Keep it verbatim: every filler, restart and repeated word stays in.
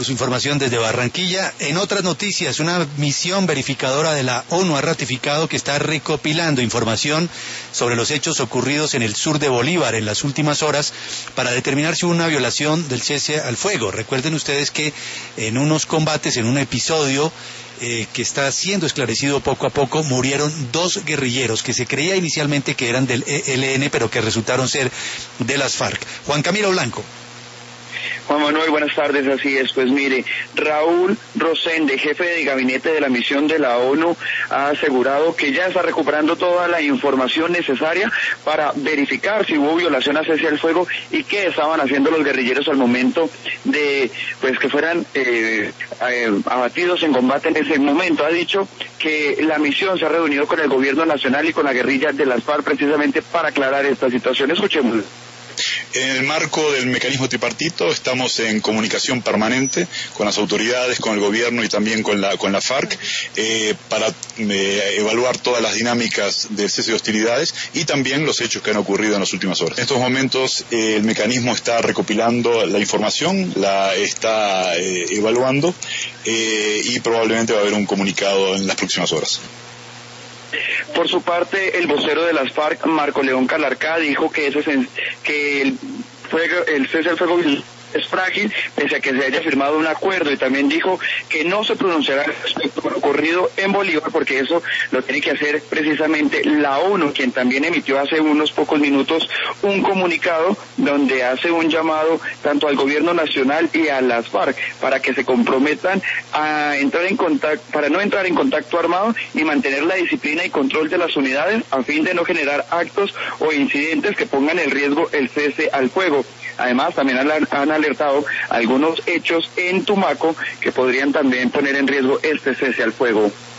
por su información desde Barranquilla. En otras noticias, una misión verificadora de la ONU ha ratificado que está recopilando información sobre los hechos ocurridos en el sur de Bolívar en las últimas horas para determinar si hubo una violación del cese al fuego. Recuerden ustedes que en unos combates, en un episodio eh, que está siendo esclarecido poco a poco, murieron dos guerrilleros que se creía inicialmente que eran del E L N, pero que resultaron ser de las FARC. Juan Camilo Blanco. Juan Manuel, buenas tardes, así es, pues mire, Raúl Rosende, jefe de gabinete de la misión de la ONU, ha asegurado que ya está recuperando toda la información necesaria para verificar si hubo violación a cese al fuego y qué estaban haciendo los guerrilleros al momento de, pues, que fueran eh, eh, abatidos en combate en ese momento. Ha dicho que la misión se ha reunido con el gobierno nacional y con la guerrilla de las FARC precisamente para aclarar esta situación. Escuchemos. En el marco del mecanismo tripartito estamos en comunicación permanente con las autoridades, con el gobierno y también con la con la FARC eh, para eh, evaluar todas las dinámicas del cese de hostilidades y también los hechos que han ocurrido en las últimas horas. En estos momentos eh, el mecanismo está recopilando la información, la está eh, evaluando eh, y probablemente va a haber un comunicado en las próximas horas. Por su parte, el vocero de las FARC, Marco León Calarcá, dijo que, ese, que el, fuego, el cese al fuego es frágil, pese a que se haya firmado un acuerdo, y también dijo que no se pronunciará respecto a lo ocurrido en Bolívar, porque eso lo tiene que hacer precisamente la ONU, quien también emitió hace unos pocos minutos un comunicado donde hace un llamado tanto al gobierno nacional y a las FARC para que se comprometan a entrar en contacto, para no entrar en contacto armado y mantener la disciplina y control de las unidades a fin de no generar actos o incidentes que pongan en riesgo el cese al fuego. Además, también han alertado algunos hechos en Tumaco que podrían también poner en riesgo este cese al fuego.